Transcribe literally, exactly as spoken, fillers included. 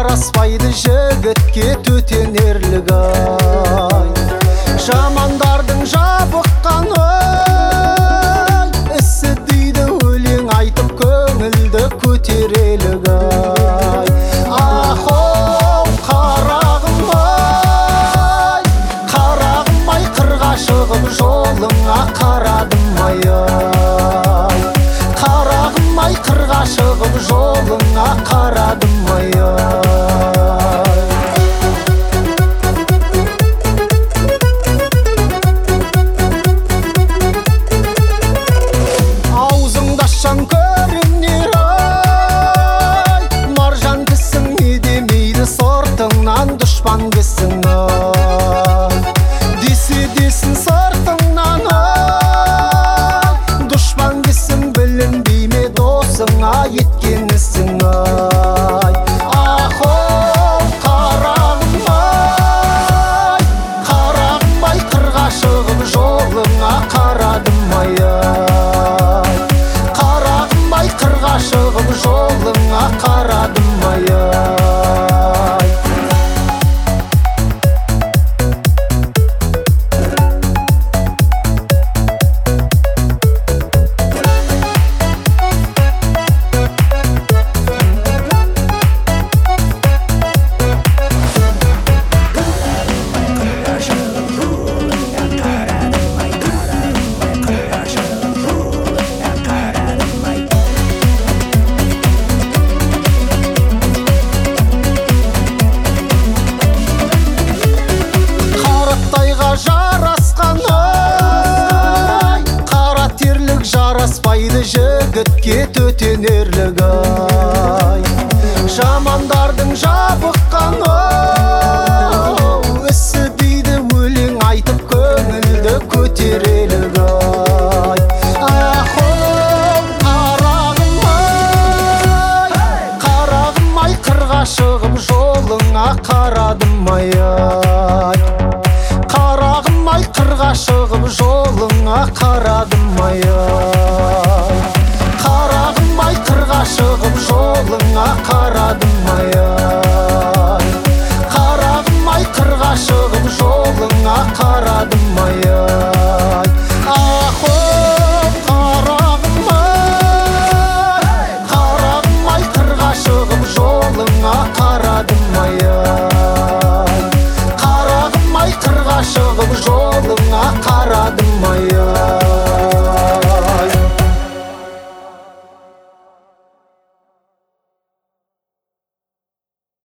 жараспайды жігітке төтенерлік ай. Жамандардың жабыққан ой, ісі дейді өлең айтып көңілді көтерелік ай. Ахоу қарағым ай, қарағым ай, қырға шығып жолыңа қарадым ай ай. Қарағым ай, қырға шығып жолыңа қарадым ай ай. Аузыңда шаң көрінер ай, маржан кісің не демейді сортыңнан дұшпан кісің ай. Десе десін сортыңнан ай, дұшпан кісің білінбей ме досыңа еткен ісің ай. Ахоу қарағым ай, қарағым ай, қырға шығып жолыңа қарадым ай ай. Қарағым ай, қырға шығып жолыңа қарадым ай ай. Жарасқан ай, қара терлік жараспайды жігітке төтенерлік ай. Жамандардың жабыққан ой, ісі дейді өлең айтып көңілді көтерелік ай. Ахоу қарағым ай, қарағым ай, қырға шығып жолыңа қарадым ай ай. Қарағым ай, қырға шығып жолыңа қарадым ай ай. Қарағым ай, қырға шығып жолыңа қарадым